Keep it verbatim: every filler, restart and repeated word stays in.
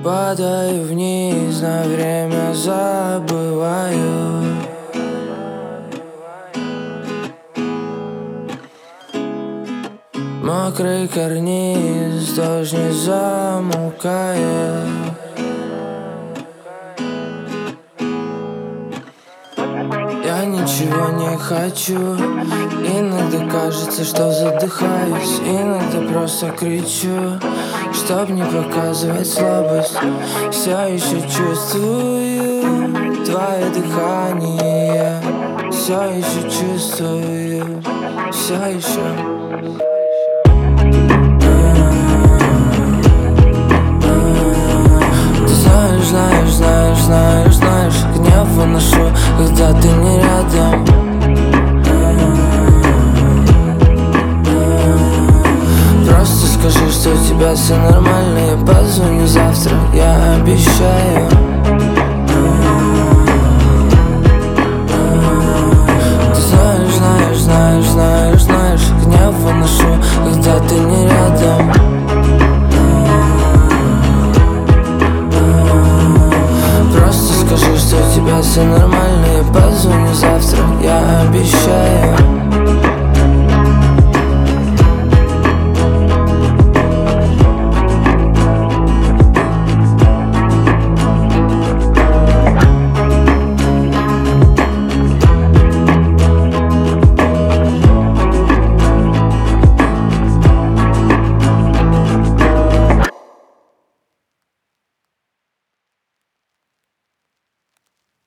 Падаю вниз, на время забываю. Мокрый карниз, дождь не замолкает. Я ничего не хочу. Иногда кажется, что задыхаюсь. Иногда просто кричу, чтоб не показывать слабость. Все еще чувствую твое дыхание. Все еще чувствую. Все еще. Знаешь, знаешь, знаешь, знаешь, гнев выношу, когда ты не рядом. Просто скажи, что у тебя все нормально. Я позвоню завтра, я обещаю.